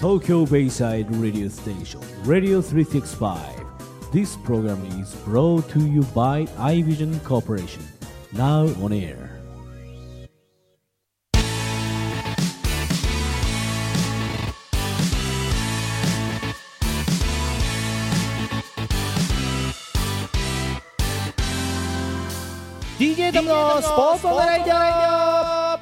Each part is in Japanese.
Tokyo Bayside Radio Station, Radio 365. This program is brought to you by iVision Corporation. Now on air. DJ トムのスポーツオンライド。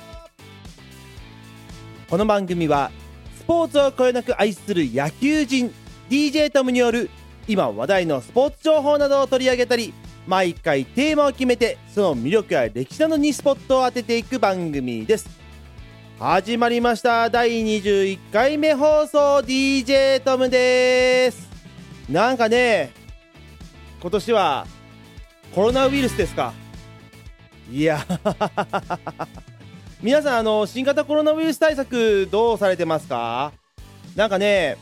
この番組はスポーツをこよなく愛する野球人 DJ トムによる今話題のスポーツ情報などを取り上げたり、毎回テーマを決めてその魅力や歴史などにスポットを当てていく番組です。始まりました。第21回目放送 DJ トムです。なんかね、今年はコロナウイルスですか。いや皆さん新型コロナウイルス対策どうされてますか？なんかね、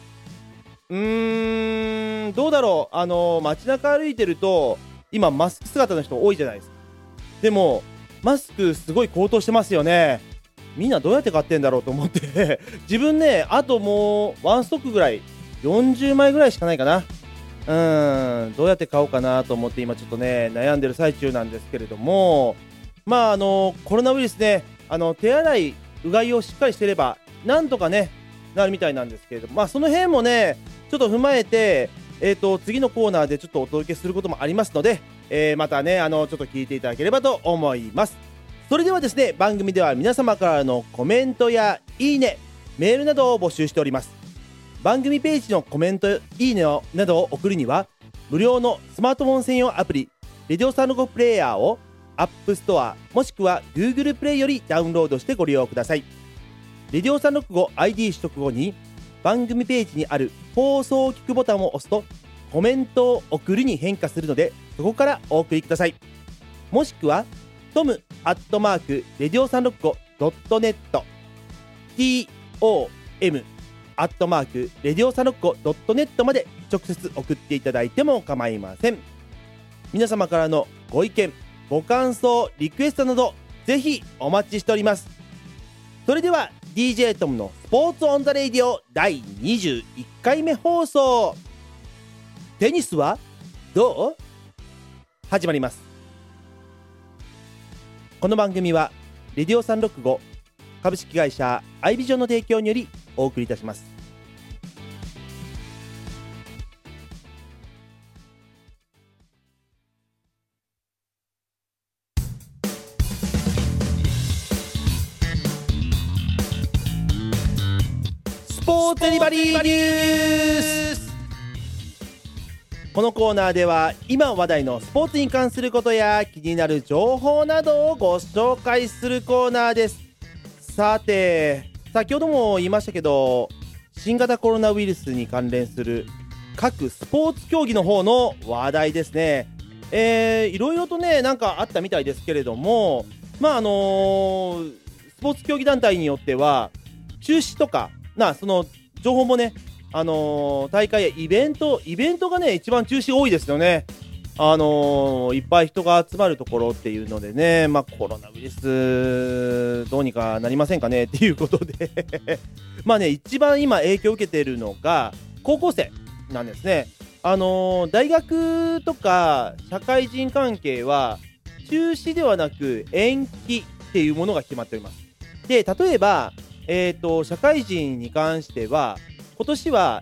どうだろう、街中歩いてると今マスク姿の人多いじゃないですか。でもマスクすごい高騰してますよね。みんなどうやって買ってんだろうと思って自分ね、あともうワンストックぐらい40枚ぐらいしかないかな。どうやって買おうかなと思って今ちょっとね悩んでる最中なんですけれども、コロナウイルスね、手洗いうがいをしっかりしてればなんとかねなるみたいなんですけれども、その辺もねちょっと踏まえて、次のコーナーでちょっとお届けすることもありますので、またねちょっと聞いていただければと思います。それではですね、番組では皆様からのコメントやいいね、メールなどを募集しております。番組ページのコメントいいねなどを送るには無料のスマートフォン専用アプリレディオ365プレイヤーをアップストアもしくは Google プレイよりダウンロードしてご利用ください。レディオ 365ID 取得後に番組ページにある放送を聞くボタンを押すとコメントを送るに変化するので、そこからお送りください。もしくはトムアットマークレディオ 365.net TOMアットマークレディオ 365.net まで直接送っていただいても構いません。皆様からのご意見ご感想リクエストなどぜひお待ちしております。それでは DJ トムのスポーツオンザレイディオ第21回目放送、テニスはどう？始まります。この番組はレディオ365株式会社アイビジョンの提供によりお送りいたします。スポーツデリバリーニュース。このコーナーでは今話題のスポーツに関することや気になる情報などをご紹介するコーナーです。さて、先ほども言いましたけど、新型コロナウイルスに関連する各スポーツ競技の方の話題ですね。いろいろとねなんかあったみたいですけれども、スポーツ競技団体によっては中止とかその情報もね、大会やイベントがね一番中止多いですよね。いっぱい人が集まるところっていうのでね、コロナウイルスどうにかなりませんかねっていうことで一番今影響を受けているのが高校生なんですね。大学とか社会人関係は中止ではなく延期っていうものが決まっております。で、例えば社会人に関しては今年は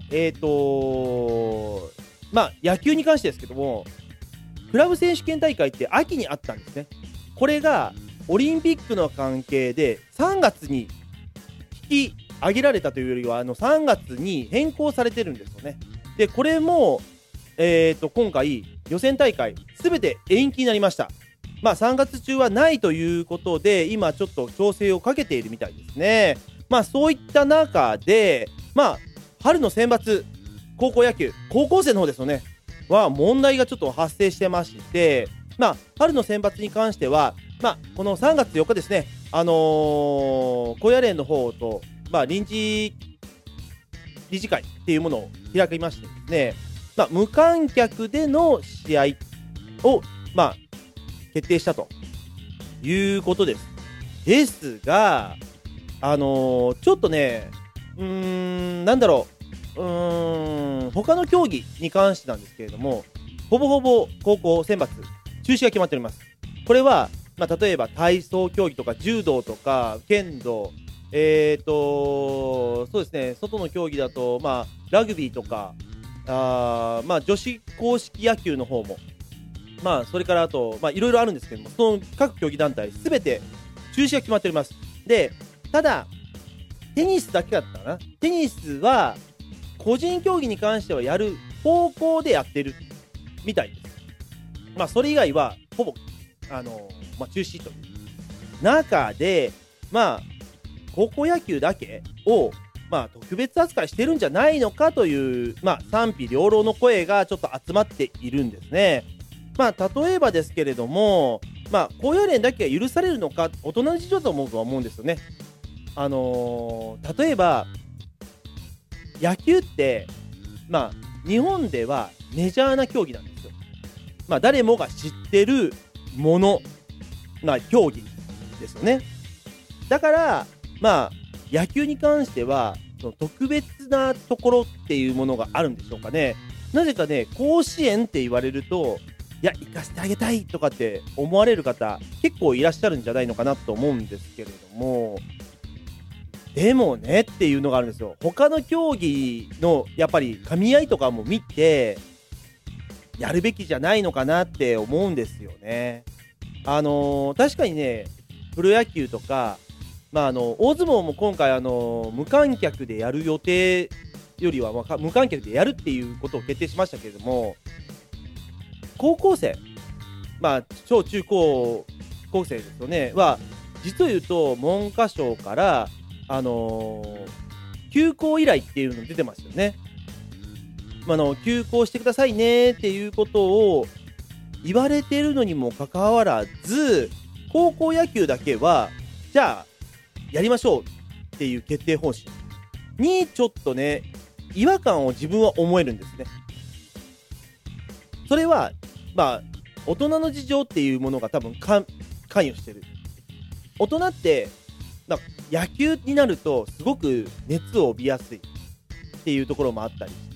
野球に関してですけども、クラブ選手権大会って秋にあったんですね。これがオリンピックの関係で3月に引き上げられたというよりは3月に変更されてるんですよね。でこれも今回予選大会すべて延期になりました。3月中はないということで今ちょっと調整をかけているみたいですね。そういった中で春の選抜高校野球高校生の方ですよねは問題がちょっと発生してまして、春の選抜に関してはこの3月4日ですね、高野連の方と臨時理事会っていうものを開きましてですね、無観客での試合を決定したということです。ですがちょっとねなんだろう、他の競技に関してなんですけれども、ほぼほぼ高校選抜中止が決まっております。これは、例えば体操競技とか柔道とか剣道、そうですね、外の競技だと、ラグビーとか、女子硬式野球の方も、それからあと、いろいろあるんですけども、その各競技団体すべて中止が決まっております。で、ただテニスだけだったかな。テニスは個人競技に関してはやる方向でやってるみたいです。それ以外はほぼ中止という中で、高校野球だけを特別扱いしてるんじゃないのかという、賛否両論の声がちょっと集まっているんですね。例えばですけれども、高野連だけが許されるのか、大人の事情だと思うんですよね。例えば野球って、日本ではメジャーな競技なんですよ。誰もが知ってるものな競技ですよね。だから野球に関してはその特別なところっていうものがあるんでしょうかね。なぜかね、甲子園って言われると、いや、行かせてあげたいとかって思われる方結構いらっしゃるんじゃないのかなと思うんですけれども、でもねっていうのがあるんですよ。他の競技のやっぱり噛み合いとかも見てやるべきじゃないのかなって思うんですよね。確かにね、プロ野球とか、大相撲も今回無観客でやる予定よりは、無観客でやるっていうことを決定しましたけれども、高校生、小中高校生ですよねは、実を言うと文科省から休校依頼っていうの出てますよね。休校してくださいねっていうことを言われているのにもかかわらず、高校野球だけはじゃあやりましょうっていう決定方針にちょっとね、違和感を自分は思えるんですね。それは大人の事情っていうものが多分関与してる。大人って野球になるとすごく熱を帯びやすいっていうところもあったりして、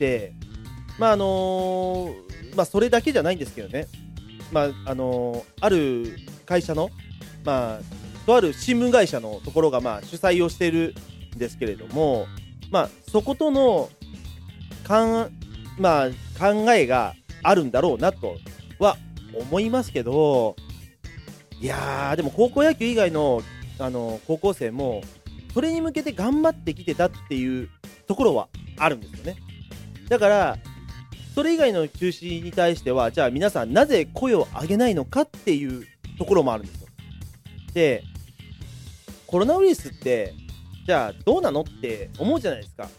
それだけじゃないんですけどね。ある会社のとある新聞会社のところが主催をしているんですけれども、そことの考えがあるんだろうなとは思いますけど、いやーでも高校野球以外の高校生もそれに向けて頑張ってきてたっていうところはあるんですよね。だからそれ以外の中止に対しては、じゃあ皆さんなぜ声を上げないのかっていうところもあるんですよ。で、コロナウイルスってじゃあどうなのって思うじゃないですか。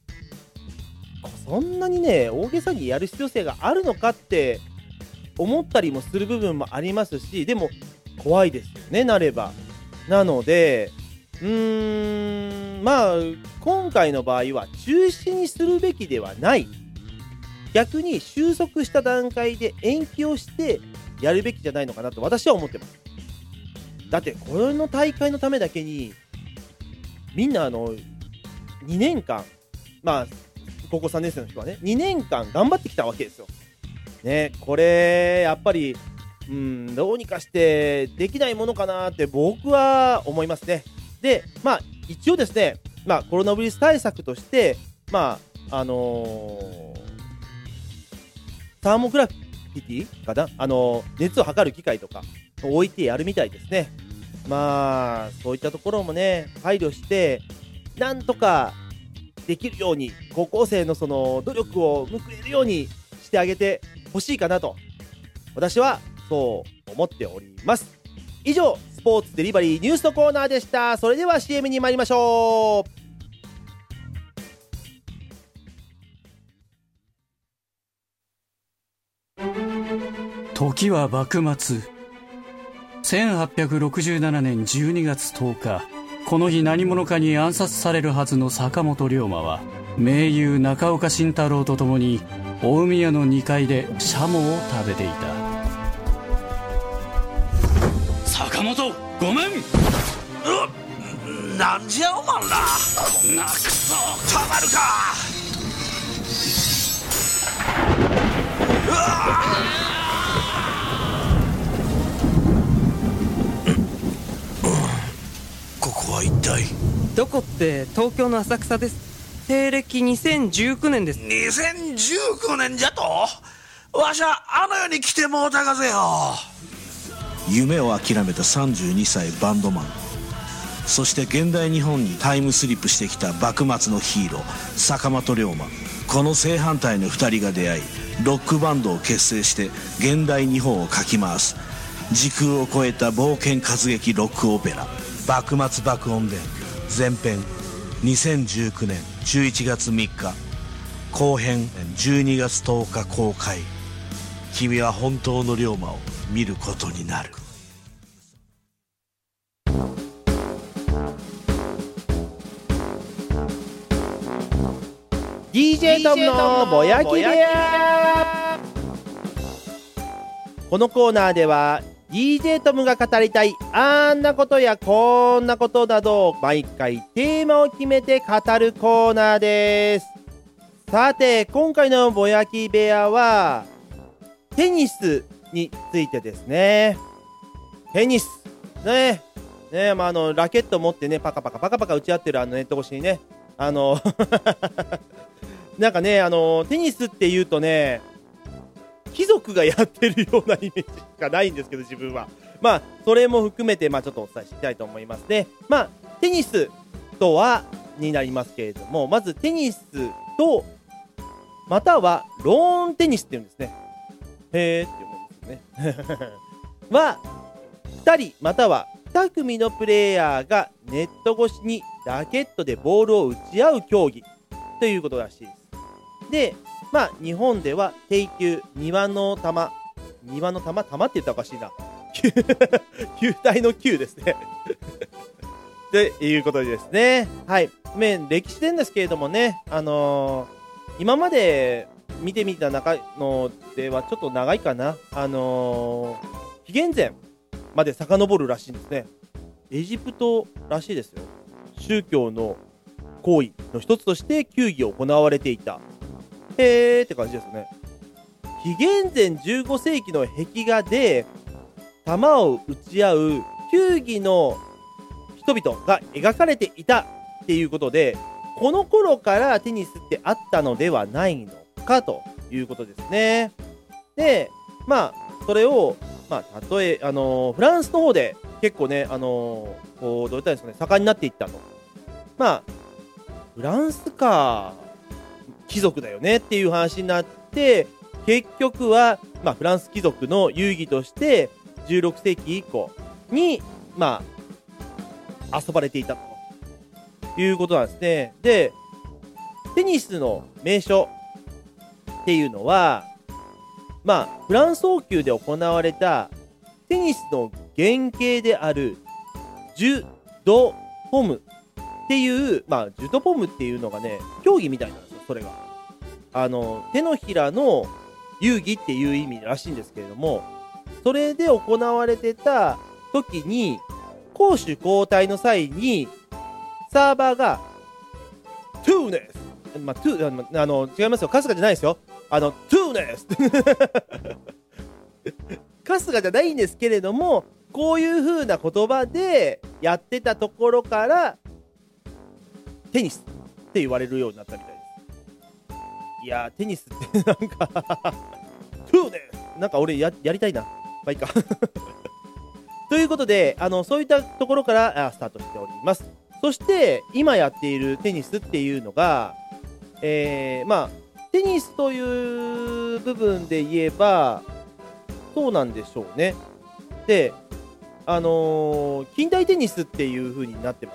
そんなにね、大げさにやる必要性があるのかって思ったりもする部分もありますし、でも怖いですよね、なれば。なので今回の場合は中止にするべきではない、逆に収束した段階で延期をしてやるべきじゃないのかなと私は思ってます。だってこの大会のためだけにみんな2年間、高校3年生の人はね2年間頑張ってきたわけですよね。これやっぱりどうにかしてできないものかなって僕は思いますね。で、一応ですね、コロナウイルス対策としてサーモグラフィティかな、熱を測る機械とか置いてやるみたいですね。そういったところもね配慮してなんとかできるように、高校生のその努力を報えるようにしてあげてほしいかなと私はそう思っております。以上、スポーツデリバリーニュースのコーナーでした。それでは CM に参りましょう。 時は幕末。1867年12月10日、この日何者かに暗殺されるはずの坂本龍馬は盟友中岡慎太郎と共に大宮の2階でシャモを食べていた。坂本、ごめん。 なんじゃおまんら、こんなクソたまるか。うわここは一体。 どこって東京の浅草です。西暦2019年です。 2019年じゃと。わしゃあの世に来てもうたがぜよ。夢を諦めた32歳バンドマン、そして現代日本にタイムスリップしてきた幕末のヒーロー坂本龍馬。この正反対の2人が出会い、ロックバンドを結成して現代日本をかき回す時空を超えた冒険活劇ロックオペラ、幕末爆音伝前編、2019年11月3日、後編12月10日公開。君は本当の龍馬を見ることになる。 DJ トムのぼやき部屋。このコーナーでは DJ トムが語りたいあんなことやこんなことなどを毎回テーマを決めて語るコーナーです。さて今回のぼやき部屋はテニスについてですね。テニスね、ラケット持ってねパカパカ打ち合ってるネット越しにねなんかねテニスっていうとね貴族がやってるようなイメージしかないんですけど、自分はそれも含めてちょっとお伝えしたいと思いますね。テニスとはになりますけれども、まずテニスとまたはローンテニスっていうんですね。へーって思うんですよねは2人または2組のプレイヤーがネット越しにラケットでボールを打ち合う競技ということらしいです。で日本では定球、庭の球って言ったらおかしいな球体の球ですねということでですね、はい、歴史なんですけれどもね、今まで見てみた中のではちょっと長いかな、紀元前まで遡るらしいんですね。エジプトらしいですよ。宗教の行為の一つとして球技を行われていた。へーって感じですね。紀元前15世紀の壁画で球を打ち合う球技の人々が描かれていたっていうことで、この頃からテニスってあったのではないのかということですね。でそれを例えフランスの方で結構ねこうどう言ったらいいんですかね、盛んになっていったと。フランスか貴族だよねっていう話になって、結局はフランス貴族の遊戯として16世紀以降に遊ばれていたということなんですね。でテニスの名所っていうのはフランス王宮で行われたテニスの原型であるジュドポムっていう、ジュドポムっていうのがね競技みたいなんですよ。それが手のひらの遊戯っていう意味らしいんですけれども、それで行われてた時に攻守交代の際にサーバーがトゥーネス、違いますよ、春日じゃないですよ、トゥーネス春日じゃないんですけれども、こういう風な言葉でやってたところからテニスって言われるようになったみたいです。いやーテニスってなんかトゥーネスなんか俺やりたいな。いいかということでそういったところからスタートしております。そして今やっているテニスっていうのがテニスという部分で言えばそうなんでしょうね。で近代テニスっていう風になってます。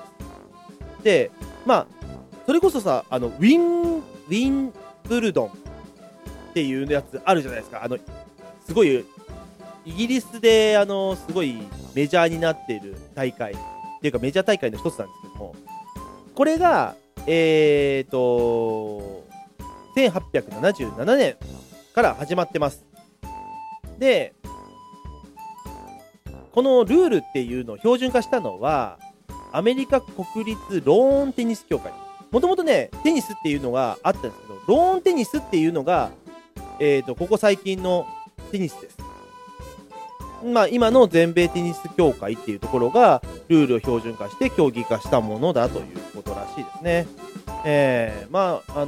でそれこそさウィンブルドンっていうやつあるじゃないですか。すごいイギリスですごいメジャーになっている大会っていうかメジャー大会の一つなんですけども、これが1877年から始まってます。でこのルールっていうのを標準化したのはアメリカ国立ローンテニス協会。もともとね、テニスっていうのがあったんですけど、ローンテニスっていうのが、ここ最近のテニスです。まあ、今の全米テニス協会っていうところが、ルールを標準化して競技化したものだということらしいですね。まあ、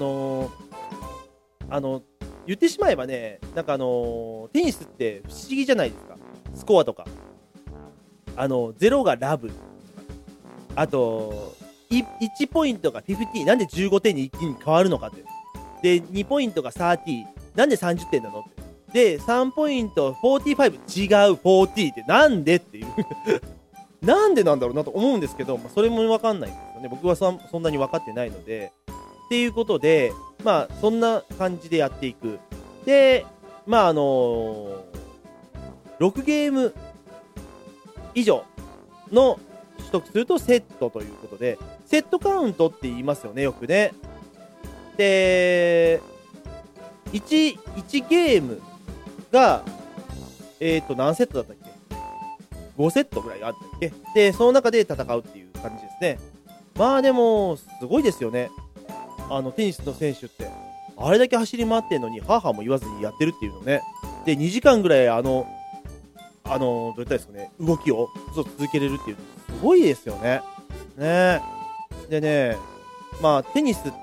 言ってしまえばね、なんかテニスって不思議じゃないですか。スコアとか。0がラブ。あと、1ポイントが50、なんで15点に一気に変わるのかって。で、2ポイントが30、なんで30点なのって。で、3ポイント45、違う40ってなんでっていう。なんでなんだろうなと思うんですけど、まあ、それもわかんないんですよね。僕はそんなに分かってないので。っていうことで、まあ、そんな感じでやっていく。で、まあ、6ゲーム以上の取得するとセットということで、セットカウントって言いますよね、よくね。で、1ゲームが、何セットだったっけ ?5 セットぐらいあったっけで、その中で戦うっていう感じですね。まあでも、すごいですよね。テニスの選手って、あれだけ走り回ってんのに、はぁはぁも言わずにやってるっていうのね。で、2時間ぐらい、どう言ったらいいですかね、動きを続けれるっていう、すごいですよね。ね。でね、まあ、テニスって、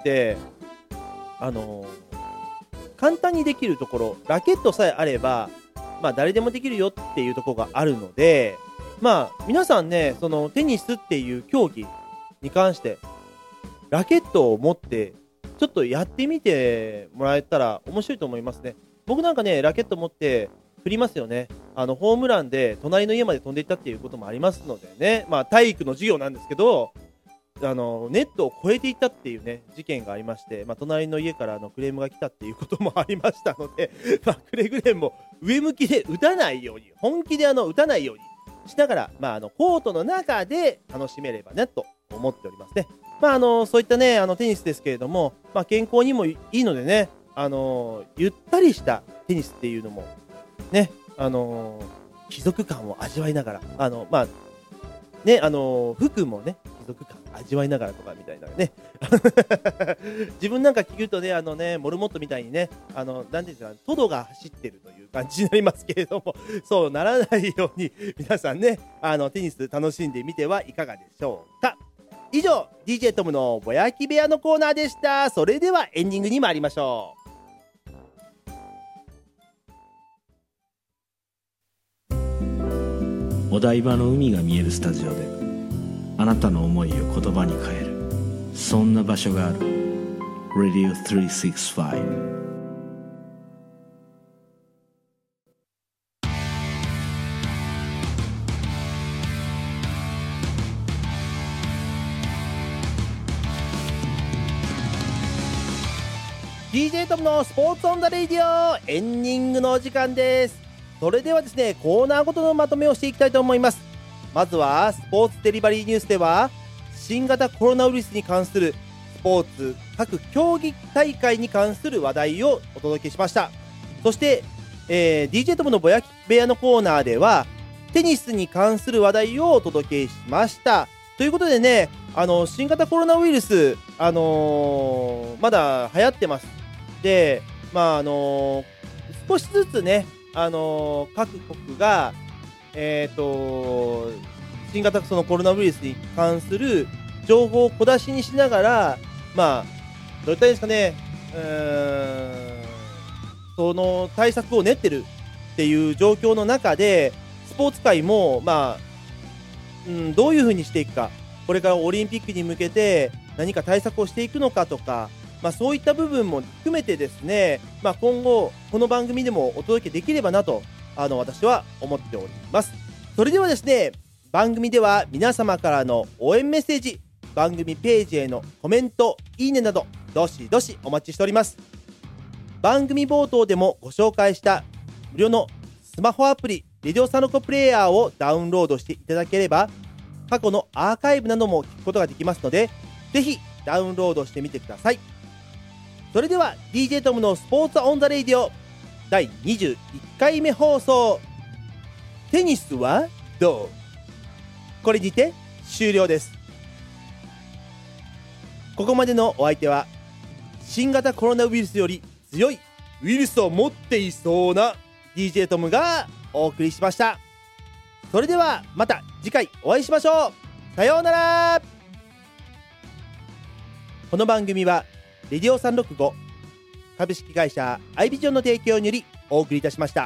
簡単にできるところ、ラケットさえあれば、まあ、誰でもできるよっていうところがあるので、まあ、皆さんね、そのテニスっていう競技に関して、ラケットを持って、ちょっとやってみてもらえたら面白いと思いますね。僕なんかね、ラケット持って振りますよね。ホームランで隣の家まで飛んでいったっていうこともありますのでね。まあ、体育の授業なんですけど、ネットを越えていったっていうね、事件がありまして、まあ、隣の家からクレームが来たっていうこともありましたので、まあ、くれぐれも上向きで打たないように、本気で打たないようにしながら、まあ、コートの中で楽しめればね、と思っておりますね。まあ、そういったね、テニスですけれども、まあ、健康にもいいのでね、ゆったりしたテニスっていうのも、ね、貴族感を味わいながら、まあ、ね、服もね、貴族感味わいながらとかみたいなね。自分なんか聞くとね、モルモットみたいにね、なんていうんですか、トドが走ってるという感じになりますけれども、そうならないように、皆さんね、テニス楽しんでみてはいかがでしょうか。以上、DJ トムのぼやき部屋のコーナーでした。それではエンディングに参りましょう。お台場の海が見えるスタジオであなたの思いを言葉に変える、そんな場所がある。 Radio 365。 DJ トムのスポーツオンザレイディオ、エンディングのお時間です。それではですね、コーナーごとのまとめをしていきたいと思います。まずはスポーツデリバリーニュースでは、新型コロナウイルスに関するスポーツ各競技大会に関する話題をお届けしました。そして、DJ トムのぼやき部屋のコーナーではテニスに関する話題をお届けしました。ということでね、新型コロナウイルス、まだ流行ってます。で、まあ少しずつね、各国が、新型そのコロナウイルスに関する情報を小出しにしながら、まあ、どういったらいいですかね、その対策を練ってるっていう状況の中で、スポーツ界も、まあ、どういうふうにしていくか、これからオリンピックに向けて何か対策をしていくのかとか、まあ、そういった部分も含めてですね、まあ、今後この番組でもお届けできればなと私は思っております。それではですね、番組では皆様からの応援メッセージ、番組ページへのコメント、いいねなどどしどしお待ちしております。番組冒頭でもご紹介した無料のスマホアプリレディオサノコプレイヤーをダウンロードしていただければ、過去のアーカイブなども聞くことができますので、ぜひダウンロードしてみてください。それでは DJ トムのスポーツオンザレイディオ第21回目放送、テニスはどう？これにて終了です。 ここまでのお相手は新型コロナウイルスより強いウイルスを持っていそうな DJ トムがお送りしました。それではまた次回お会いしましょう。さようなら。この番組はレディオ365株式会社アイビジョンの提供によりお送りいたしました。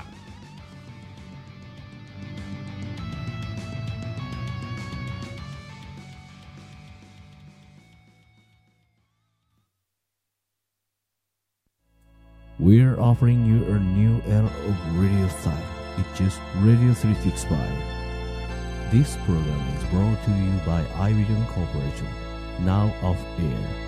We're offering you a new era of radio style. It's just Radio 365. This program is brought to you by iVision Corporation, now off air.